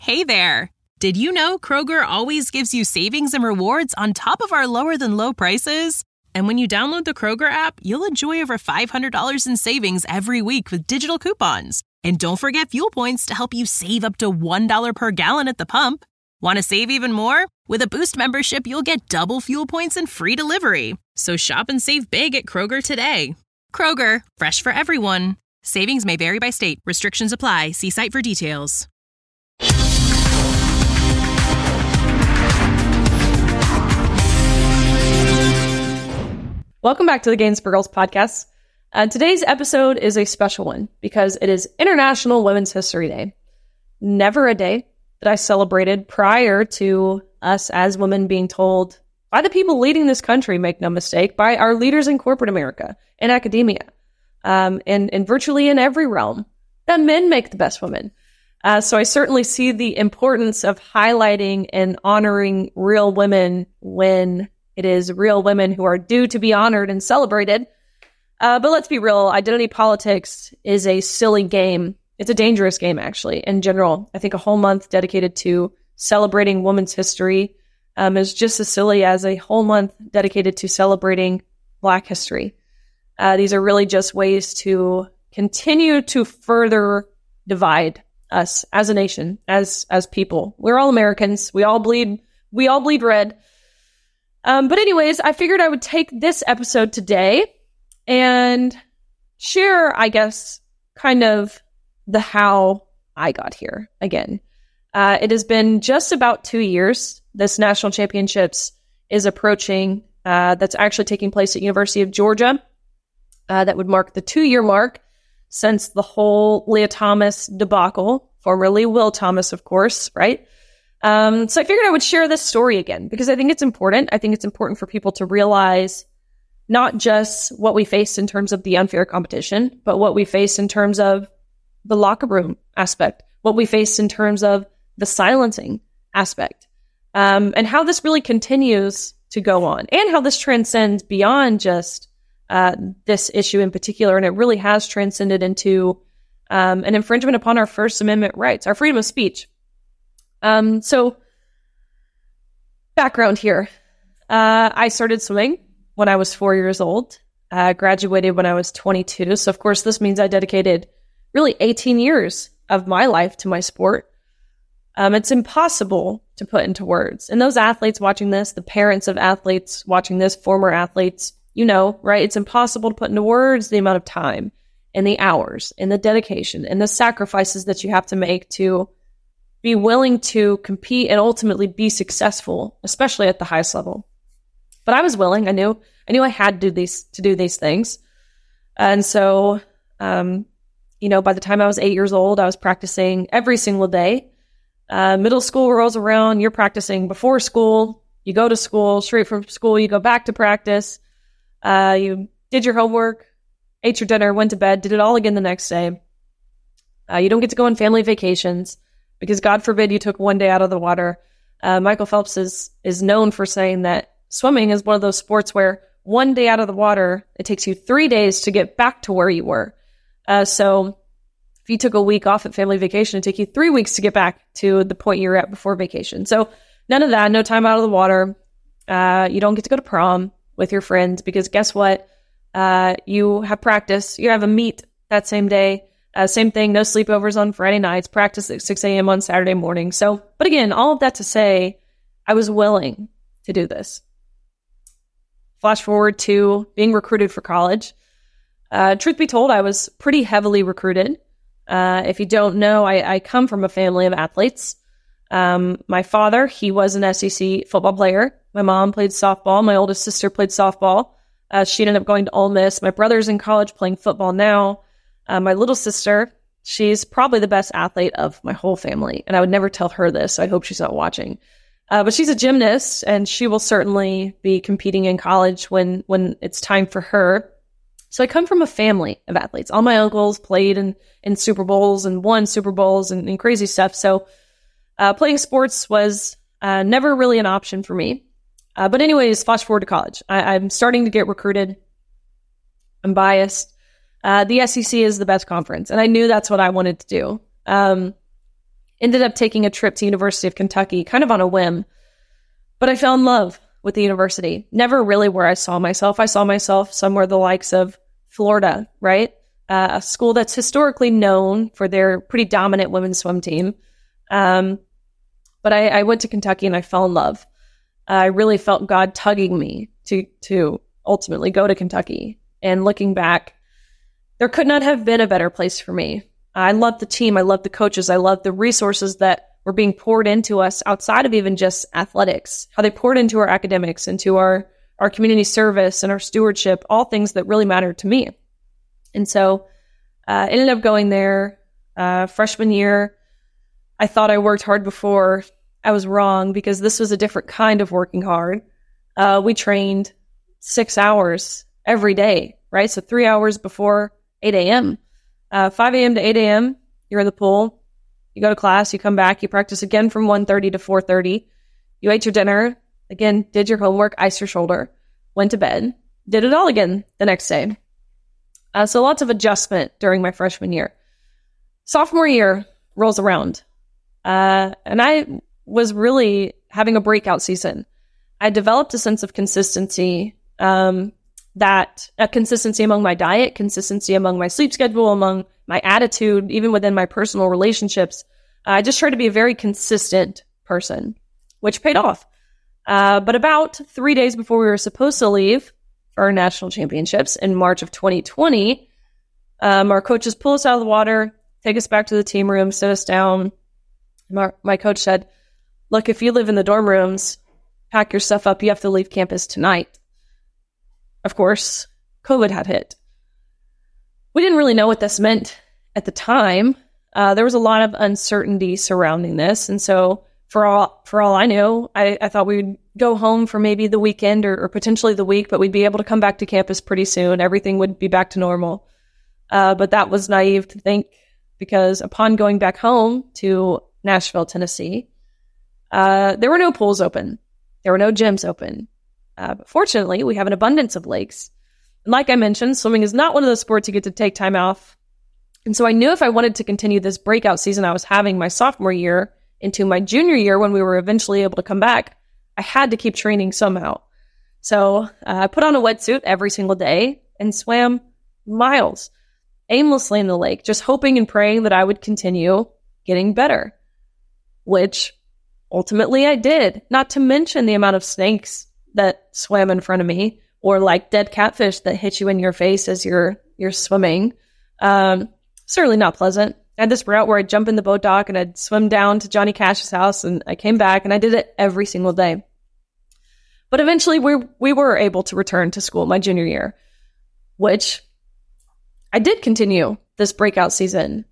Hey there! Did you know Kroger always gives you savings and rewards on top of our lower-than-low prices? And when you download the Kroger app, you'll enjoy over $500 in savings every week with digital coupons. And don't forget fuel points to help you save up to $1 per gallon at the pump. Want to save even more? With a Boost membership, you'll get double fuel points and free delivery. So shop and save big at Kroger today. Kroger, fresh for everyone. Savings may vary by state. Restrictions apply. See site for details. Welcome back to the Gains for Girls podcast. Today's episode is a special one because it is International Women's History Day. Never a day that I celebrated prior to us as women being told by the people leading this country, make no mistake, by our leaders in corporate America, in academia, and virtually in every realm, that men make the best women. So I certainly see the importance of highlighting and honoring real women when it is real women who are due to be honored and celebrated. But let's be real, identity politics is a silly game. It's a dangerous game, actually, in general. I think a whole month dedicated to celebrating women's history is just as silly as a whole month dedicated to celebrating Black history. These are really just ways to continue to further divide us as a nation, as people. We're all Americans. We all bleed red. But anyways, I figured I would take this episode today and share, I guess, kind of the how I got here again. It has been just about 2 years. This national championships is approaching. That's actually taking place at University of Georgia. That would mark the 2-year mark since the whole Leah Thomas debacle, formerly Will Thomas, of course, right? So I figured I would share this story again because I think it's important. I think it's important for people to realize not just what we faced in terms of the unfair competition, but what we faced in terms of the locker room aspect, what we faced in terms of the silencing aspect, and how this really continues to go on, and how this transcends beyond just this issue in particular, and it really has transcended into an infringement upon our First Amendment rights, our freedom of speech. So background here. I started swimming when I was 4 years old, graduated when I was 22. So of course, this means I dedicated really 18 years of my life to my sport. It's impossible to put into words. And those athletes watching this, the parents of athletes watching this, former athletes, you know, right? It's impossible to put into words the amount of time and the hours and the dedication and the sacrifices that you have to make to be willing to compete and ultimately be successful, especially at the highest level. But I was willing. I knew I had to do these things. And so, by the time I was 8 years old, I was practicing every single day. Middle school rolls around, you're practicing before school, you go to school, straight from school, you go back to practice, you did your homework, ate your dinner, went to bed, did it all again the next day. You don't get to go on family vacations because God forbid you took one day out of the water. Michael Phelps is known for saying that swimming is one of those sports where one day out of the water, it takes you 3 days to get back to where you were. So if you took a week off at family vacation, it'd take you 3 weeks to get back to the point you were at before vacation. So none of that, no time out of the water. You don't get to go to prom with your friends because guess what? You have practice. You have a meet that same day. Same thing, no sleepovers on Friday nights, practice at 6 a.m. on Saturday morning. So, but again, all of that to say, I was willing to do this. Flash forward to being recruited for college. Truth be told, I was pretty heavily recruited. If you don't know, I come from a family of athletes. My father, he was an SEC football player. My mom played softball. My oldest sister played softball. She ended up going to Ole Miss. My brother's in college playing football now. My little sister, she's probably the best athlete of my whole family. And I would never tell her this, so I hope she's not watching. But she's a gymnast, and she will certainly be competing in college when it's time for her. So I come from a family of athletes. All my uncles played in Super Bowls and won Super Bowls and crazy stuff. So playing sports was never really an option for me. But anyways, flash forward to college. I'm starting to get recruited. I'm biased. The SEC is the best conference, and I knew that's what I wanted to do. Ended up taking a trip to University of Kentucky, kind of on a whim. But I fell in love with the university. Never really where I saw myself. I saw myself somewhere the likes of Florida, right? A school that's historically known for their pretty dominant women's swim team. But I went to Kentucky and I fell in love. I really felt God tugging me to ultimately go to Kentucky. And looking back, there could not have been a better place for me. I loved the team. I loved the coaches. I loved the resources that were being poured into us outside of even just athletics, how they poured into our academics, into our community service and our stewardship, all things that really mattered to me. And so ended up going there freshman year. I thought I worked hard before. I was wrong because this was a different kind of working hard. We trained 6 hours every day, right? So 3 hours before 8 a.m. 5 a.m. to 8 a.m., you're in the pool. You go to class, you come back, you practice again from 1:30 to 4:30. You ate your dinner, again, did your homework, iced your shoulder, went to bed, did it all again the next day. So lots of adjustment during my freshman year. Sophomore year rolls around, and I was really having a breakout season. I developed a sense of consistency, that a consistency among my diet, consistency among my sleep schedule, among my attitude, even within my personal relationships. I just tried to be a very consistent person, which paid off. But about 3 days before we were supposed to leave for our national championships in March of 2020, our coaches pull us out of the water, take us back to the team room, sit us down. My coach said, "Look, if you live in the dorm rooms, pack your stuff up. You have to leave campus tonight." Of course, COVID had hit. We didn't really know what this meant at the time. There was a lot of uncertainty surrounding this. And so for all I knew, I thought we'd go home for maybe the weekend or potentially the week, but we'd be able to come back to campus pretty soon. Everything would be back to normal. But that was naive to think, because upon going back home to Nashville, Tennessee, there were no pools open. There were no gyms open. But fortunately, we have an abundance of lakes. And like I mentioned, swimming is not one of those sports you get to take time off. And so I knew if I wanted to continue this breakout season I was having my sophomore year into my junior year, when we were eventually able to come back, I had to keep training somehow. So I put on a wetsuit every single day and swam miles aimlessly in the lake, just hoping and praying that I would continue getting better, which ultimately I did. Not to mention the amount of snakes that swam in front of me, or like dead catfish that hit you in your face as you're swimming. Certainly not pleasant. I had this route where I'd jump in the boat dock and I'd swim down to Johnny Cash's house, and I came back and I did it every single day. But eventually we were able to return to school my junior year, which I did continue this breakout season.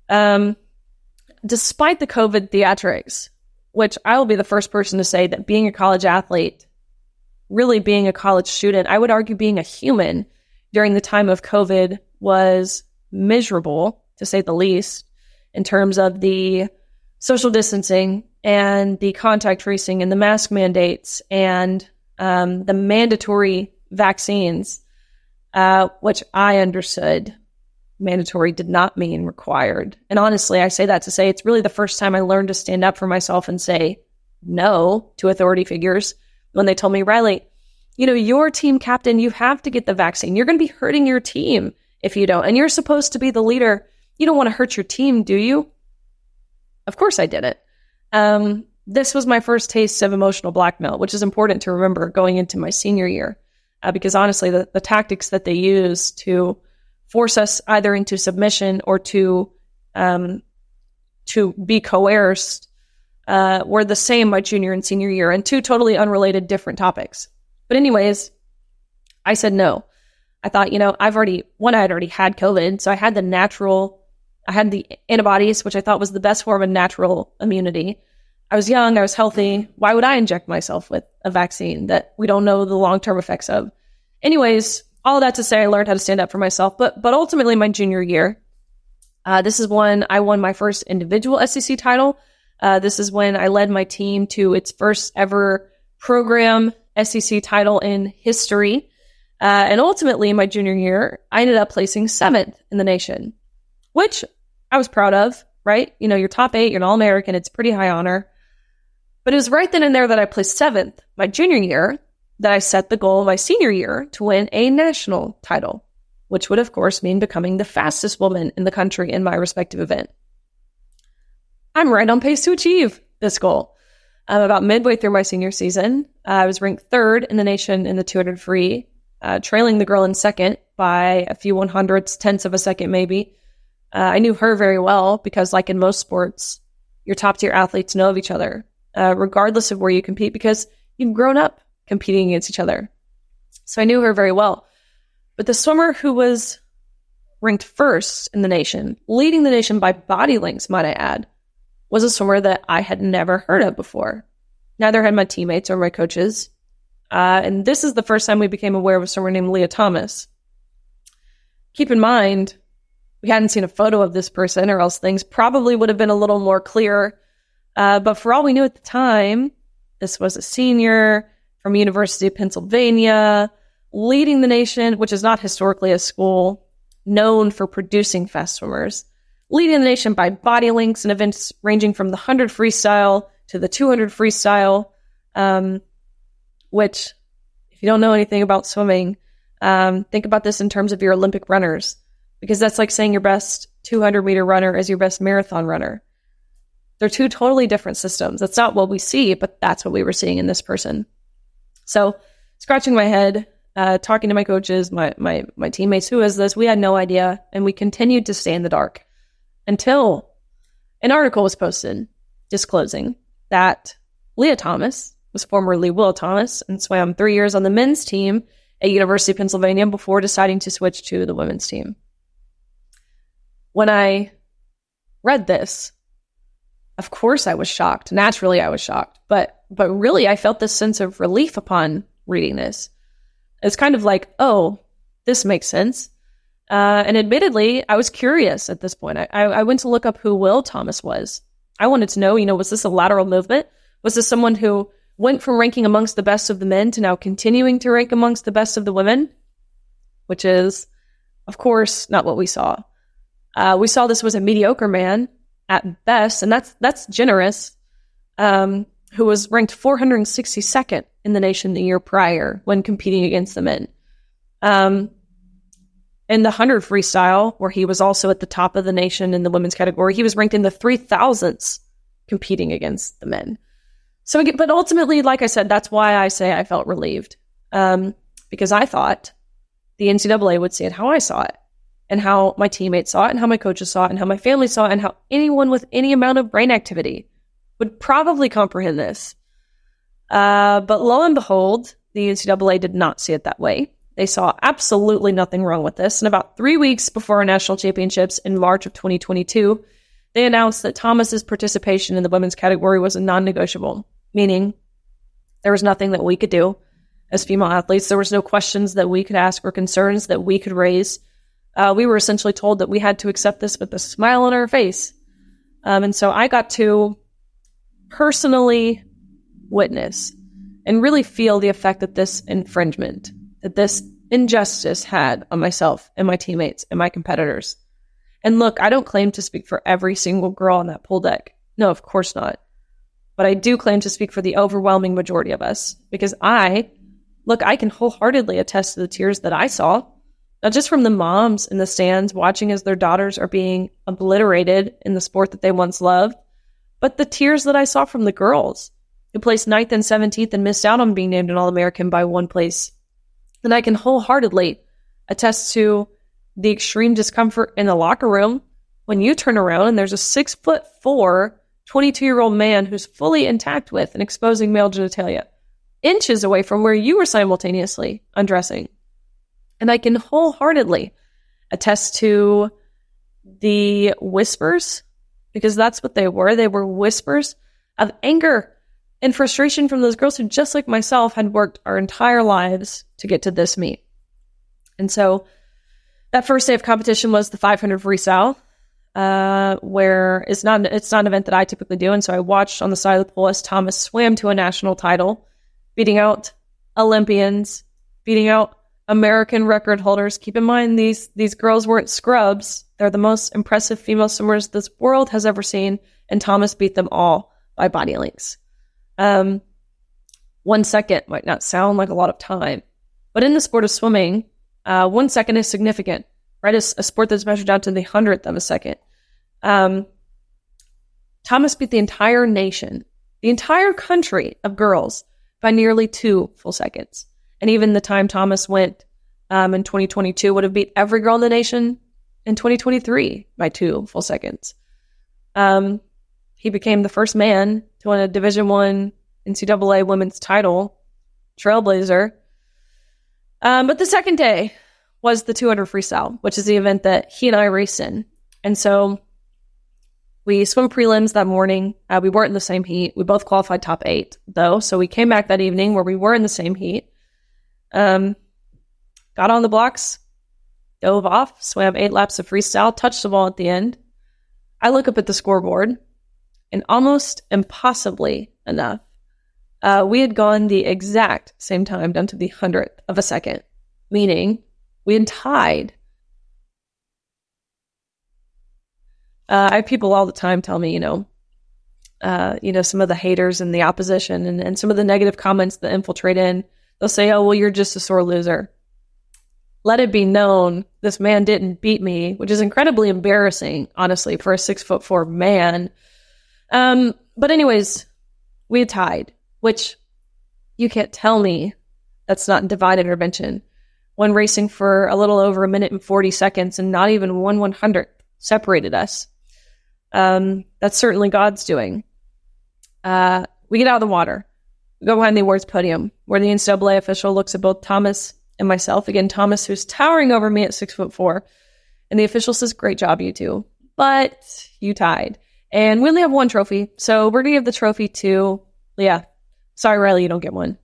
Despite the COVID theatrics, which I will be the first person to say that being a college athlete, really being a college student, I would argue being a human during the time of COVID was miserable, to say the least, in terms of the social distancing and the contact tracing and the mask mandates and the mandatory vaccines, which I understood mandatory did not mean required. And honestly, I say that to say it's really the first time I learned to stand up for myself and say no to authority figures. When they told me, "Riley, your team captain, you have to get the vaccine. You're going to be hurting your team if you don't. And you're supposed to be the leader. You don't want to hurt your team, do you?" Of course I did it. This was my first taste of emotional blackmail, which is important to remember going into my senior year. Because honestly, the tactics that they use to force us either into submission or to be coerced were the same my junior and senior year, and two totally unrelated different topics. But anyways, I said no. I thought, I had already had COVID, so I had the antibodies, which I thought was the best form of natural immunity. I was young, I was healthy. Why would I inject myself with a vaccine that we don't know the long-term effects of? Anyways, all of that to say, I learned how to stand up for myself. But ultimately, my junior year, this is when I won my first individual SEC title. This is when I led my team to its first ever program SEC title in history. And ultimately, my junior year, I ended up placing 7th in the nation, which I was proud of, right? You know, you're top 8, you're an All-American. It's pretty high honor. But it was right then and there that I placed 7th my junior year that I set the goal my senior year to win a national title, which would, of course, mean becoming the fastest woman in the country in my respective event. I'm right on pace to achieve this goal. About midway through my senior season, I was ranked 3rd in the nation in the 200 free, trailing the girl in 2nd by a few 100ths, tenths of a second maybe. I knew her very well because, like in most sports, your top-tier athletes know of each other, regardless of where you compete, because you've grown up competing against each other. So I knew her very well. But the swimmer who was ranked 1st in the nation, leading the nation by body lengths, might I add, was a swimmer that I had never heard of before. Neither had my teammates or my coaches. And this is the first time we became aware of a swimmer named Lia Thomas. Keep in mind, we hadn't seen a photo of this person, or else things probably would have been a little more clear. But for all we knew at the time, this was a senior from University of Pennsylvania, leading the nation, which is not historically a school known for producing fast swimmers, leading the nation by body lengths in events ranging from the 100 freestyle to the 200 freestyle, which, if you don't know anything about swimming, think about this in terms of your Olympic runners, because that's like saying your best 200-meter runner is your best marathon runner. They're two totally different systems. That's not what we see, but that's what we were seeing in this person. So, scratching my head, talking to my coaches, my teammates, who is this? We had no idea, and we continued to stay in the dark until an article was posted disclosing that Lia Thomas was formerly Will Thomas and swam 3 years on the men's team at University of Pennsylvania before deciding to switch to the women's team. When I read this, of course I was shocked. Naturally, I was shocked. But really, I felt this sense of relief upon reading this. It's kind of like, oh, this makes sense. And admittedly, I was curious at this point. I went to look up who Will Thomas was. I wanted to know, was this a lateral movement? Was this someone who went from ranking amongst the best of the men to now continuing to rank amongst the best of the women? Which is, of course, not what we saw. We saw this was a mediocre man at best, and that's generous, who was ranked 462nd in the nation the year prior when competing against the men. In the 100 freestyle, where he was also at the top of the nation in the women's category, he was ranked in the 3,000s competing against the men. So, but ultimately, like I said, that's why I say I felt relieved, because I thought the NCAA would see it how I saw it, and how my teammates saw it, and how my coaches saw it, and how my family saw it, and how anyone with any amount of brain activity would probably comprehend this. But lo and behold, the NCAA did not see it that way. They saw absolutely nothing wrong with this. And about 3 weeks before our national championships in March of 2022, they announced that Thomas's participation in the women's category was a non-negotiable, meaning there was nothing that we could do as female athletes. There was no questions that we could ask or concerns that we could raise. We were essentially told that we had to accept this with a smile on our face. And so I got to personally witness and really feel the effect that this infringement, that this injustice had on myself and my teammates and my competitors. And look, I don't claim to speak for every single girl on that pool deck. No, of course not. But I do claim to speak for the overwhelming majority of us, because I can wholeheartedly attest to the tears that I saw, not just from the moms in the stands watching as their daughters are being obliterated in the sport that they once loved, but the tears that I saw from the girls who placed 9th and 17th and missed out on being named an All-American by 1 place. And I can wholeheartedly attest to the extreme discomfort in the locker room when you turn around and there's a 6'4", 22-year-old man who's fully intact with and exposing male genitalia, inches away from where you were simultaneously undressing. And I can wholeheartedly attest to the whispers, because that's what they were. They were whispers of anger and frustration from those girls who, just like myself, had worked our entire lives to get to this meet. And so that first day of competition was the 500 freestyle, where it's not an event that I typically do. And so I watched on the side of the pool as Thomas swam to a national title, beating out Olympians, beating out American record holders. Keep in mind, these girls weren't scrubs. They're the most impressive female swimmers this world has ever seen, and Thomas beat them all by body lengths. 1 second might not sound like a lot of time, but in the sport of swimming, 1 second is significant, right? It's a sport that's measured out to the 100th of a second. Thomas beat the entire nation, the entire country of girls by nearly 2 full seconds. And even the time Thomas went in 2022 would have beat every girl in the nation in 2023 by 2 full seconds. He became the first man to win a Division I NCAA women's title, trailblazer. But the second day was the 200 freestyle, which is the event that he and I race in. And so we swim prelims that morning. We weren't in the same heat. We both qualified top 8, though. So we came back that evening where we were in the same heat. Got on the blocks, dove off, swam 8 laps of freestyle, touched the ball at the end. I look up at the scoreboard, and almost impossibly enough, we had gone the exact same time down to the 100th of a second, meaning we had tied. I have people all the time tell me, some of the haters and the opposition and some of the negative comments that infiltrate in, they'll say, oh, well, you're just a sore loser. Let it be known this man didn't beat me, which is incredibly embarrassing, honestly, for a 6'4" man. But anyways, we had tied, which you can't tell me that's not divine intervention. When racing for a little over 1 minute and 40 seconds and not even 1/100th separated us. That's certainly God's doing. We get out of the water. We go behind the awards podium where the NCAA official looks at both Thomas and myself. Again, Thomas, who's towering over me at 6'4", and the official says, great job, you two, but you tied. And we only have 1 trophy, so we're going to give the trophy to Leah. Sorry, Riley, you don't get one.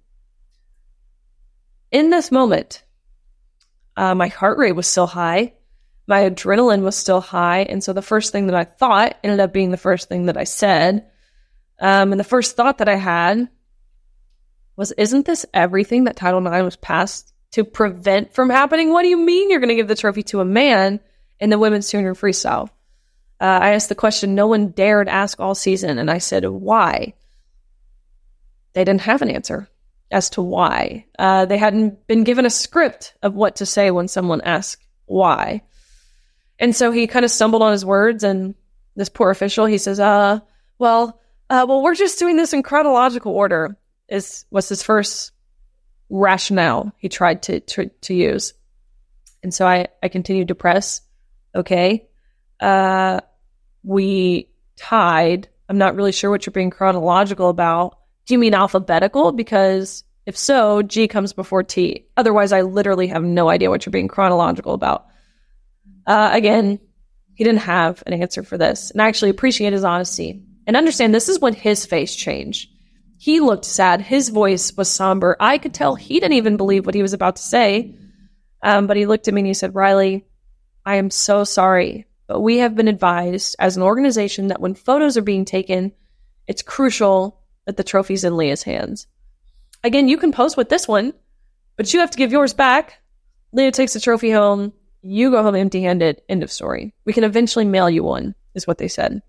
In this moment, my heart rate was still high. My adrenaline was still high. And so the first thing that I thought ended up being the first thing that I said. And the first thought that I had was, isn't this everything that Title IX was passed to prevent from happening? What do you mean you're going to give the trophy to a man in the women's 200 freestyle? I asked the question no one dared ask all season, and I said, why? They didn't have an answer as to why. They hadn't been given a script of what to say when someone asked why. And so he kind of stumbled on his words, and this poor official, he says, well, we're just doing this in chronological order, was his first rationale he tried to use. And so I continued to press, okay, we tied. I'm not really sure what you're being chronological about. Do you mean alphabetical? Because if so, G comes before T. Otherwise, I literally have no idea what you're being chronological about. Again, he didn't have an answer for this. And I actually appreciate his honesty. And understand, this is when his face changed. He looked sad. His voice was somber. I could tell he didn't even believe what he was about to say. But he looked at me and he said, Riley, I am so sorry, but we have been advised as an organization that when photos are being taken, it's crucial that the trophy's in Leah's hands. Again, you can post with this one, but you have to give yours back. Leah takes the trophy home. You go home empty-handed. End of story. We can eventually mail you one, is what they said.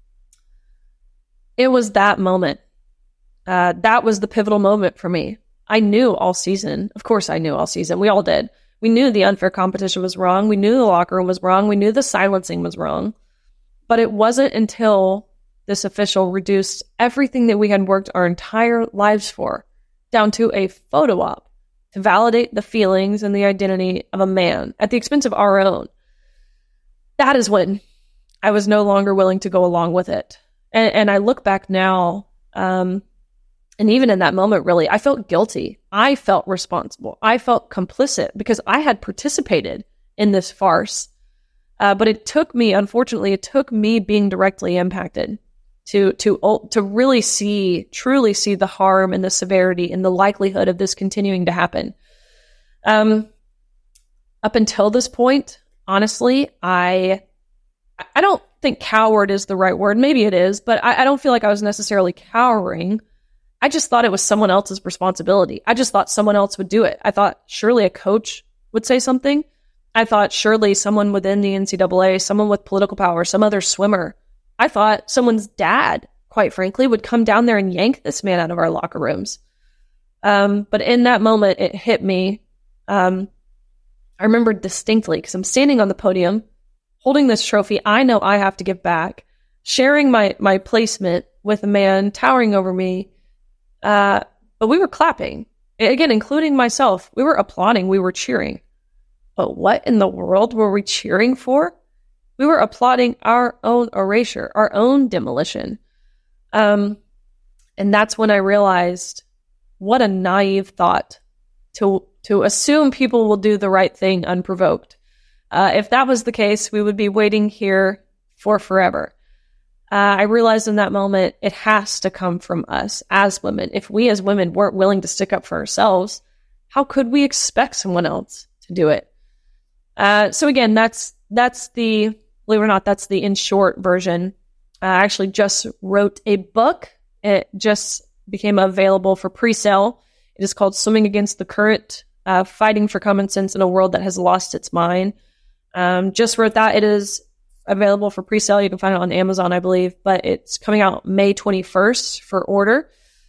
It was that moment. That was the pivotal moment for me. I knew all season. Of course I knew all season. We all did. We knew the unfair competition was wrong. We knew the locker room was wrong. We knew the silencing was wrong. But it wasn't until this official reduced everything that we had worked our entire lives for down to a photo op to validate the feelings and the identity of a man at the expense of our own. That is when I was no longer willing to go along with it. And I look back now, and even in that moment, really, I felt guilty. I felt responsible. I felt complicit because I had participated in this farce. But it took me, unfortunately, it took me being directly impacted to really truly see the harm and the severity and the likelihood of this continuing to happen. Up until this point, honestly, I don't think coward is the right word. Maybe it is, but I don't feel like I was necessarily cowering. I just thought it was someone else's responsibility. I just thought someone else would do it. I thought surely a coach would say something. I thought surely someone within the NCAA, someone with political power, some other swimmer. I thought someone's dad, quite frankly, would come down there and yank this man out of our locker rooms. But in that moment, it hit me. I remember distinctly because I'm standing on the podium, holding this trophy. I know I have to give back, sharing my placement with a man towering over me. But we were clapping. Again, including myself. We were applauding. We were cheering. But what in the world were we cheering for? We were applauding our own erasure, our own demolition. And that's when I realized what a naive thought to assume people will do the right thing unprovoked. If that was the case, we would be waiting here for forever. I realized in that moment, it has to come from us as women. If we as women weren't willing to stick up for ourselves, how could we expect someone else to do it? So again, that's the, believe it or not, that's the in short version. I actually just wrote a book. It just became available for pre-sale. It is called Swimming Against the Current, Fighting for Common Sense in a World That Has Lost Its Mind. Just wrote that. It is available for pre-sale. You can find it on Amazon, I believe, but it's coming out May 21st for order.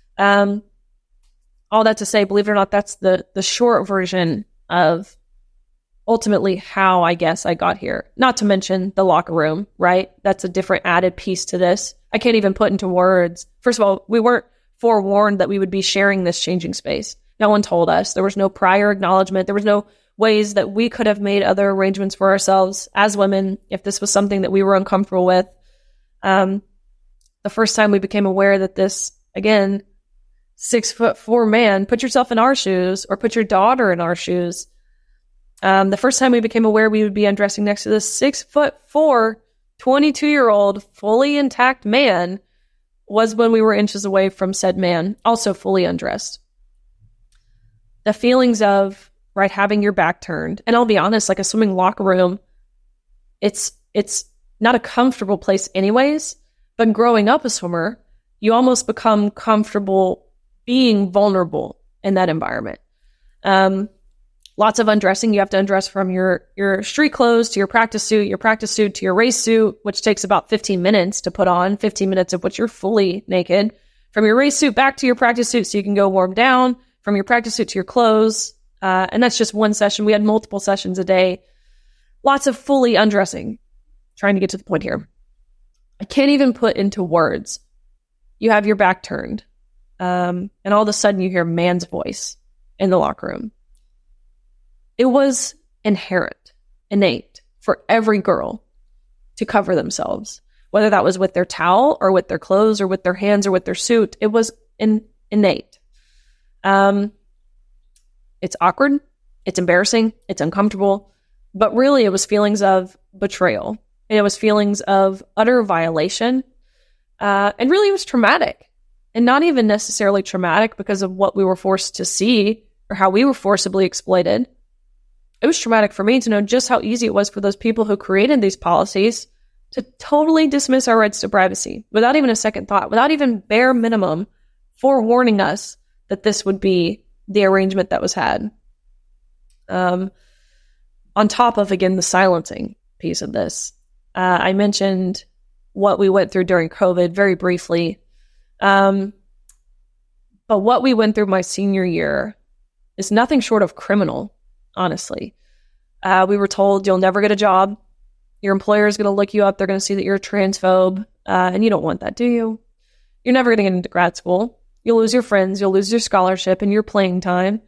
All that to say, believe it or not, that's the short version of ultimately how I guess I got here. Not to mention the locker room, right? That's a different added piece to this. I can't even put into words. First of all, we weren't forewarned that we would be sharing this changing space. No one told us. There was no prior acknowledgement. There was no ways that we could have made other arrangements for ourselves as women if this was something that we were uncomfortable with. The first time we became aware that this, again, 6'4" man, put yourself in our shoes or put your daughter in our shoes. The first time we became aware we would be undressing next to this 6'4", 22-year-old, fully intact man was when we were inches away from said man, also fully undressed. The feelings of, right, having your back turned. And I'll be honest, like a swimming locker room, it's not a comfortable place anyways, but growing up a swimmer, you almost become comfortable being vulnerable in that environment. Lots of undressing. You have to undress from your street clothes to your practice suit to your race suit, which takes about 15 minutes to put on, 15 minutes of which you're fully naked. From your race suit back to your practice suit so you can go warm down, from your practice suit to your clothes. And that's just one session. We had multiple sessions a day. Lots of fully undressing. Trying to get to the point here. I can't even put into words. You have your back turned. And all of a sudden you hear a man's voice in the locker room. It was innate for every girl to cover themselves, whether that was with their towel or with their clothes or with their hands or with their suit. It was innate. It's awkward, it's embarrassing, it's uncomfortable, but really it was feelings of betrayal. It was feelings of utter violation, and really it was traumatic, and not even necessarily traumatic because of what we were forced to see or how we were forcibly exploited. It was traumatic for me to know just how easy it was for those people who created these policies to totally dismiss our rights to privacy without even a second thought, without even bare minimum forewarning us that this would be the arrangement that was had. On top of, again, the silencing piece of this, I mentioned what we went through during COVID very briefly. But what we went through my senior year is nothing short of criminal, honestly. We were told you'll never get a job. Your employer is going to look you up. They're going to see that you're a transphobe. And you don't want that, do you? You're never going to get into grad school. You'll lose your friends. You'll lose your scholarship and your playing time.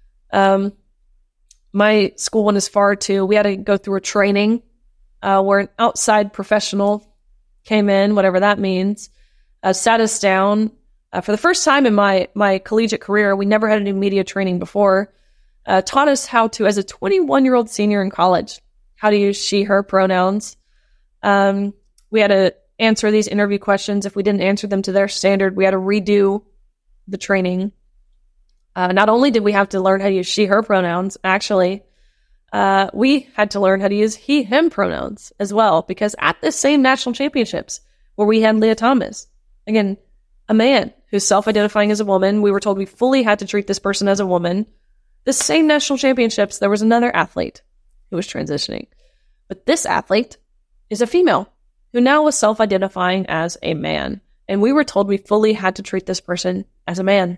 My school went as far to, we had to go through a training where an outside professional came in, whatever that means, sat us down. For the first time in my collegiate career, we never had any media training before, taught us how to, as a 21-year-old senior in college, how to use she, her pronouns. We had to answer these interview questions. If we didn't answer them to their standard, we had to redo the training. Not only did we have to learn how to use she, her pronouns, actually, we had to learn how to use he, him pronouns as well, because at the same national championships where we had Leah Thomas, again, a man who's self-identifying as a woman. We were told we fully had to treat this person as a woman. The same national championships, there was another athlete who was transitioning. But this athlete is a female who now was self-identifying as a man. And we were told we fully had to treat this person as a man.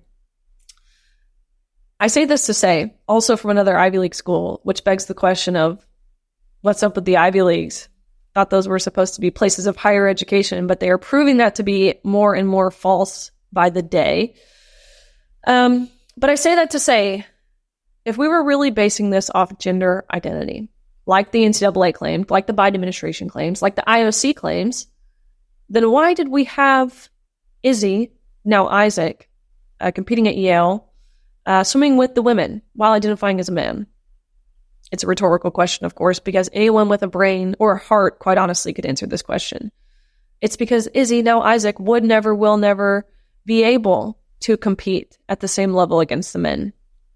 I say this to say, also from another Ivy League school, which begs the question of, what's up with the Ivy Leagues? Thought those were supposed to be places of higher education, but they are proving that to be more and more false by the day. But I say that to say, if we were really basing this off gender identity, like the NCAA claimed, like the Biden administration claims, like the IOC claims, then why did we have Izzy, now Isaac, competing at Yale, swimming with the women while identifying as a man? It's a rhetorical question, of course, because anyone with a brain or a heart, quite honestly, could answer this question. It's because Izzy, now Isaac, would never, will never be able to compete at the same level against the men.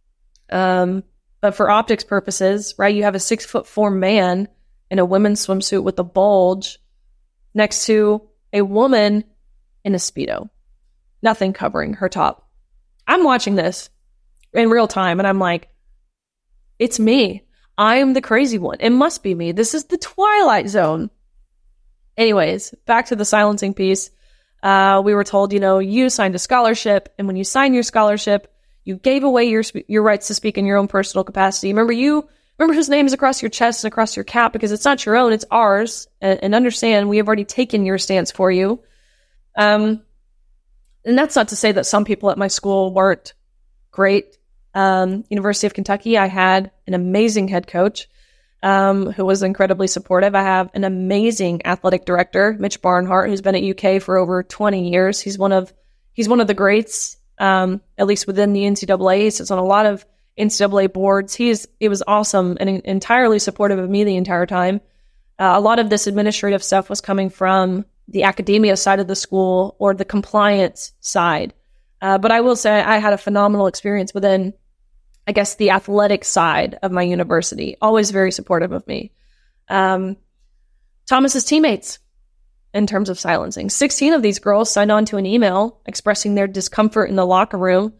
But for optics purposes, right, you have a 6'4" man in a women's swimsuit with a bulge next to a woman in a Speedo, nothing covering her top. I'm watching this in real time and I'm like, it's me. I'm the crazy one. It must be me. This is the Twilight Zone. Anyways, back to the silencing piece. We were told, you signed a scholarship, and when you sign your scholarship, you gave away your rights to speak in your own personal capacity. Remember whose name is across your chest and across your cap, because it's not your own, it's ours. And understand, we have already taken your stance for you. And that's not to say that some people at my school weren't great. University of Kentucky, I had an amazing head coach who was incredibly supportive. I have an amazing athletic director, Mitch Barnhart, who's been at UK for over 20 years. He's one of the greats, at least within the NCAA. He sits on a lot of NCAA boards. He was awesome and entirely supportive of me the entire time. A lot of this administrative stuff was coming from the academia side of the school or the compliance side. But I will say I had a phenomenal experience within, I guess, the athletic side of my university. Always very supportive of me. Thomas's teammates, in terms of silencing, 16 of these girls signed on to an email expressing their discomfort in the locker room,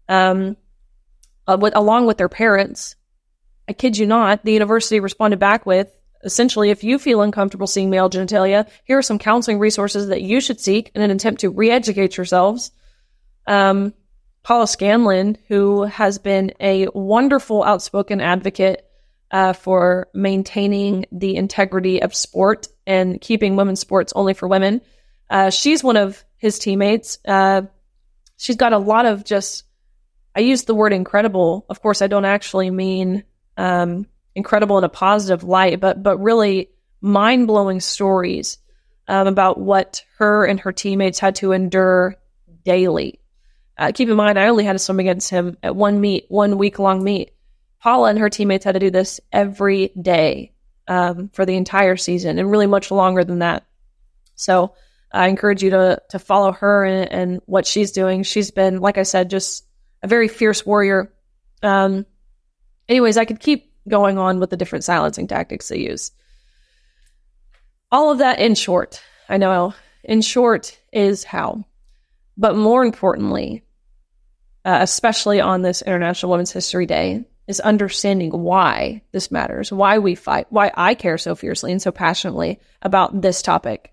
along with their parents. I kid you not, the university responded back with, essentially, if you feel uncomfortable seeing male genitalia, here are some counseling resources that you should seek in an attempt to re-educate yourselves. Paula Scanlon, who has been a wonderful outspoken advocate for maintaining the integrity of sport and keeping women's sports only for women. She's one of his teammates. She's got a lot of I use the word incredible. Of course, I don't actually mean incredible in a positive light, but really mind-blowing stories about what her and her teammates had to endure daily. Keep in mind, I only had to swim against him at one week-long meet. Paula and her teammates had to do this every day for the entire season, and really much longer than that. So I encourage you to follow her and what she's doing. She's been, like I said, just a very fierce warrior. Anyways, I could keep going on with the different silencing tactics they use. All of that in short, I know, in short is how. But more importantly, especially on this International Women's History Day, is understanding why this matters, why we fight, why I care so fiercely and so passionately about this topic.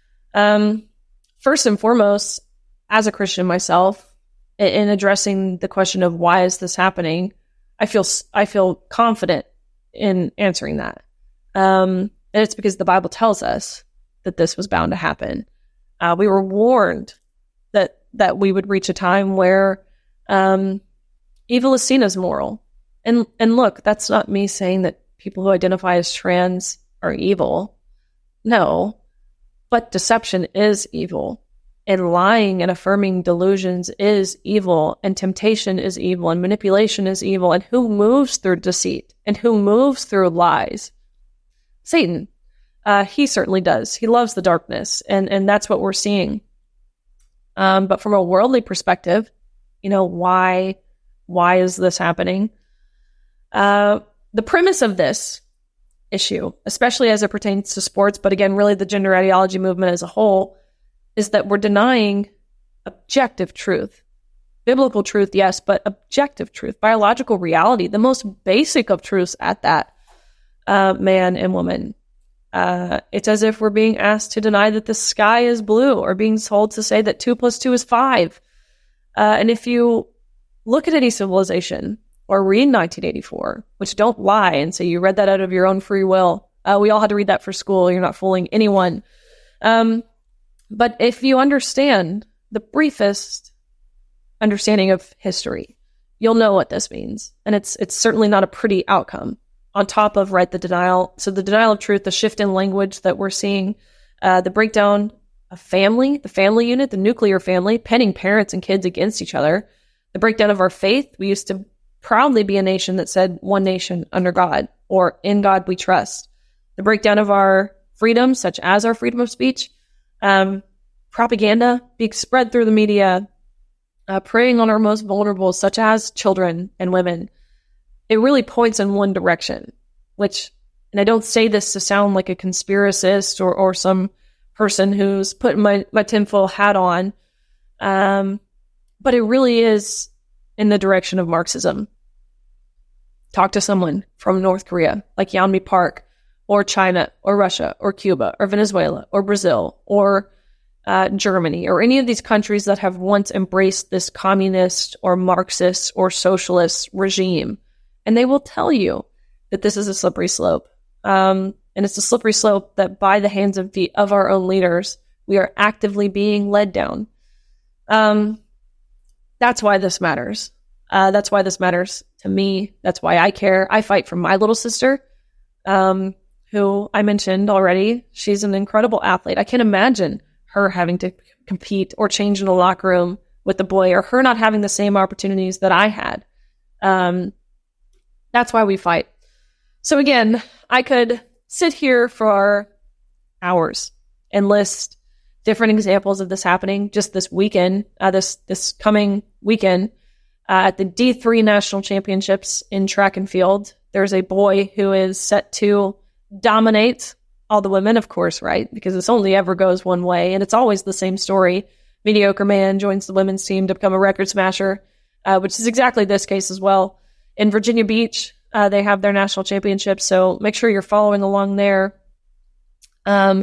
First and foremost, as a Christian myself, in addressing the question of why is this happening, I feel confident in answering that. And it's because the Bible tells us that this was bound to happen. We were warned that we would reach a time where evil is seen as moral. And look, that's not me saying that people who identify as trans are evil. No, but deception is evil. And lying and affirming delusions is evil. And temptation is evil. And manipulation is evil. And who moves through deceit? And who moves through lies? Satan. He certainly does. He loves the darkness. And that's what we're seeing. But from a worldly perspective, why is this happening? The premise of this issue, especially as it pertains to sports, but again, really the gender ideology movement as a whole, is that we're denying objective truth. Biblical truth, yes, but objective truth, biological reality, the most basic of truths at that, man and woman. It's as if we're being asked to deny that the sky is blue, or being told to say that 2 + 2 is 5. And if you look at any civilization or read 1984, which don't lie and say you read that out of your own free will, we all had to read that for school. You're not fooling anyone. But if you understand the briefest understanding of history, you'll know what this means. And it's certainly not a pretty outcome. On top of, right, the denial. So the denial of truth, the shift in language that we're seeing, the breakdown of family, the family unit, the nuclear family, pitting parents and kids against each other, the breakdown of our faith. We used to proudly be a nation that said one nation under God, or in God we trust. The breakdown of our freedoms, such as our freedom of speech, propaganda being spread through the media, preying on our most vulnerable, such as children and women. It really points in one direction, which, and I don't say this to sound like a conspiracist or some person who's putting my tinfoil hat on, but it really is in the direction of Marxism. Talk to someone from North Korea, like Yeonmi Park, or China, or Russia, or Cuba, or Venezuela, or Brazil, or Germany, or any of these countries that have once embraced this communist or Marxist or socialist regime. And they will tell you that this is a slippery slope. And it's a slippery slope that by the hands and feet of our own leaders, we are actively being led down. That's why this matters. That's why this matters to me. That's why I care. I fight for my little sister, who I mentioned already. She's an incredible athlete. I can't imagine her having to compete or change in the locker room with the boy, or her not having the same opportunities that I had. That's why we fight. So again, I could sit here for hours and list different examples of this happening just this weekend, this coming weekend, at the D3 National Championships in track and field. There's a boy who is set to dominate all the women, of course, right? Because this only ever goes one way, and it's always the same story. Mediocre man joins the women's team to become a record smasher, which is exactly this case as well. In Virginia Beach, they have their national championship, so make sure you're following along there. That's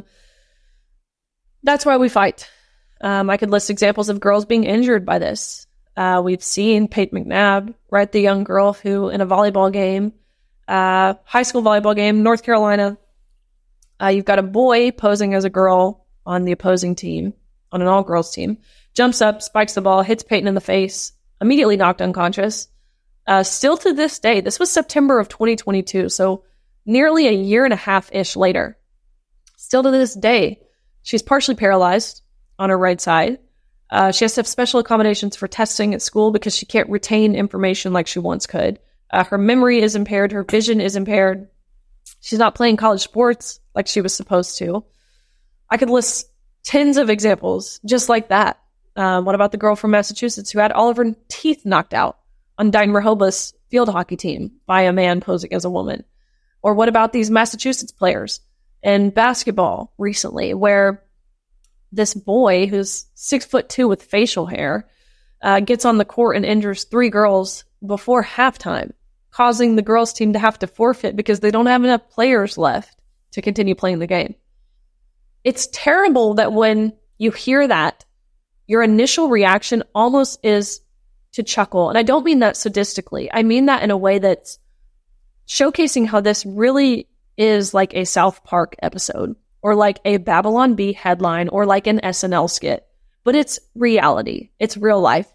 why we fight. I could list examples of girls being injured by this. We've seen Peyton McNabb, right? The young girl who, in a volleyball game, high school volleyball game, North Carolina, you've got a boy posing as a girl on the opposing team, on an all-girls team, jumps up, spikes the ball, hits Peyton in the face, immediately knocked unconscious. Still to this day, this was September of 2022, so nearly a year and a half-ish later. Still to this day, she's partially paralyzed on her right side. She has to have special accommodations for testing at school because she can't retain information like she once could. Her memory is impaired. Her vision is impaired. She's not playing college sports like she was supposed to. I could list tens of examples just like that. What about the girl from Massachusetts who had all of her teeth knocked out on Diane Rehoboth's field hockey team by a man posing as a woman? Or what about these Massachusetts players in basketball recently, where this boy who's 6'2" with facial hair gets on the court and injures 3 girls before halftime, causing the girls' team to have to forfeit because they don't have enough players left to continue playing the game. It's terrible that when you hear that, your initial reaction almost is to chuckle. And I don't mean that sadistically. I mean that in a way that's showcasing how this really is like a South Park episode, or like a Babylon Bee headline, or like an SNL skit. But it's reality. It's real life.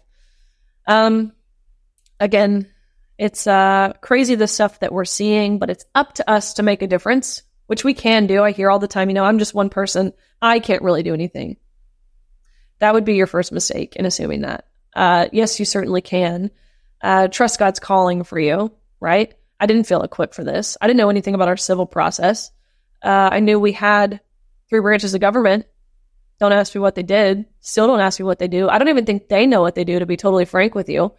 Again, it's crazy the stuff that we're seeing, but it's up to us to make a difference, which we can do. I hear all the time, I'm just one person. I can't really do anything. That would be your first mistake in assuming that. Yes, you certainly can. Trust God's calling for you, right? I didn't feel equipped for this. I didn't know anything about our civil process. I knew we had 3 branches of government. Don't ask me what they did. Still don't ask me what they do. I don't even think they know what they do, to be totally frank with you.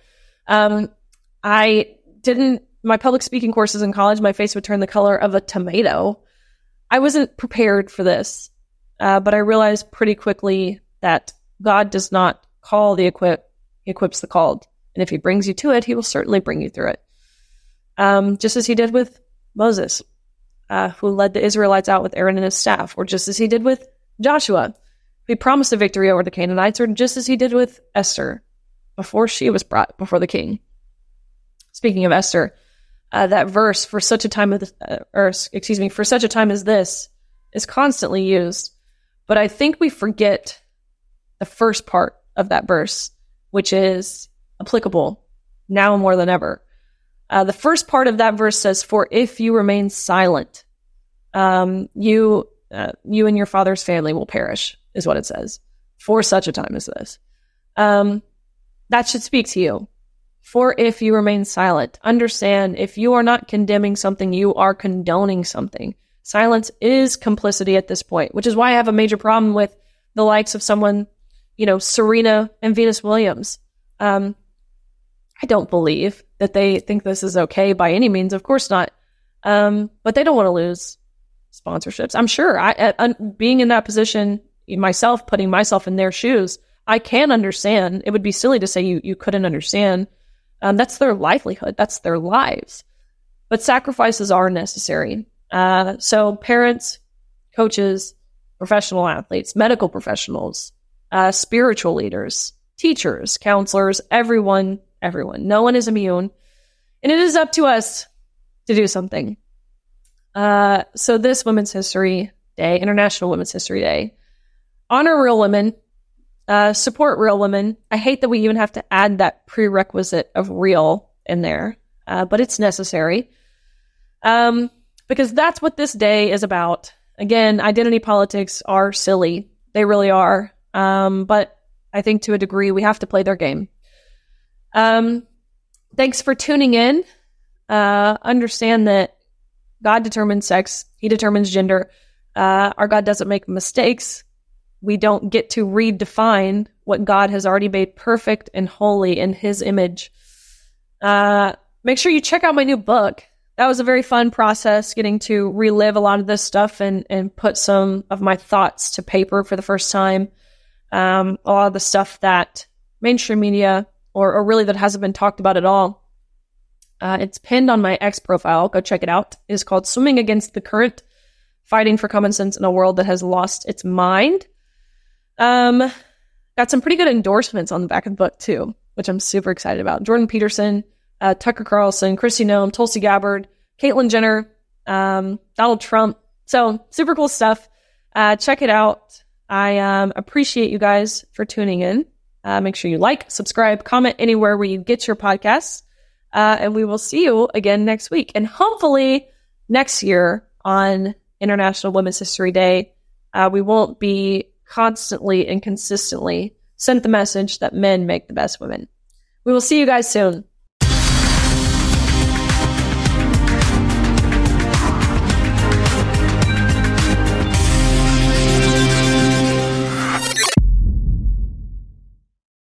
My public speaking courses in college, my face would turn the color of a tomato. I wasn't prepared for this, but I realized pretty quickly that God does not call the equip, he equips the called. And if he brings you to it, he will certainly bring you through it. Just as he did with Moses, who led the Israelites out with Aaron and his staff, or just as he did with Joshua, he promised a victory over the Canaanites, or just as he did with Esther before she was brought before the king. Speaking of Esther, that verse, for such a time as this, is constantly used. But I think we forget the first part of that verse, which is applicable now more than ever. The first part of that verse says, "For if you remain silent, you and your father's family will perish," is what it says. For such a time as this. That should speak to you. For if you remain silent, understand, if you are not condemning something, you are condoning something. Silence is complicity at this point, which is why I have a major problem with the likes of someone, Serena and Venus Williams. I don't believe that they think this is okay by any means. Of course not. But they don't want to lose sponsorships. I'm sure being in that position myself, putting myself in their shoes, I can understand. It would be silly to say you couldn't understand. That's their livelihood. That's their lives. But sacrifices are necessary. So parents, coaches, professional athletes, medical professionals, spiritual leaders, teachers, counselors, everyone. No one is immune. And it is up to us to do something. So this Women's History Day, International Women's History Day, honor real women, support real women. I hate that we even have to add that prerequisite of real in there, but it's necessary. Because that's what this day is about. Again, identity politics are silly. They really are. But I think to a degree, we have to play their game. Thanks for tuning in. Understand that God determines sex. He determines gender. Our God doesn't make mistakes. We don't get to redefine what God has already made perfect and holy in his image. Make sure you check out my new book. That was a very fun process, getting to relive a lot of this stuff and put some of my thoughts to paper for the first time. A lot of the stuff that mainstream media or really that hasn't been talked about at all. It's pinned on my X profile. Go check it out. It is called Swimming Against the Current, Fighting for Common Sense in a World That Has Lost Its Mind. Got some pretty good endorsements on the back of the book too, which I'm super excited about. Jordan Peterson, Tucker Carlson, Kristi Noem, Tulsi Gabbard, Caitlyn Jenner, Donald Trump. So super cool stuff. Check it out. I appreciate you guys for tuning in. Make sure you like, subscribe, comment anywhere where you get your podcasts. And we will see you again next week. And hopefully next year on International Women's History Day, we won't be constantly and consistently sent the message that men make the best women. We will see you guys soon.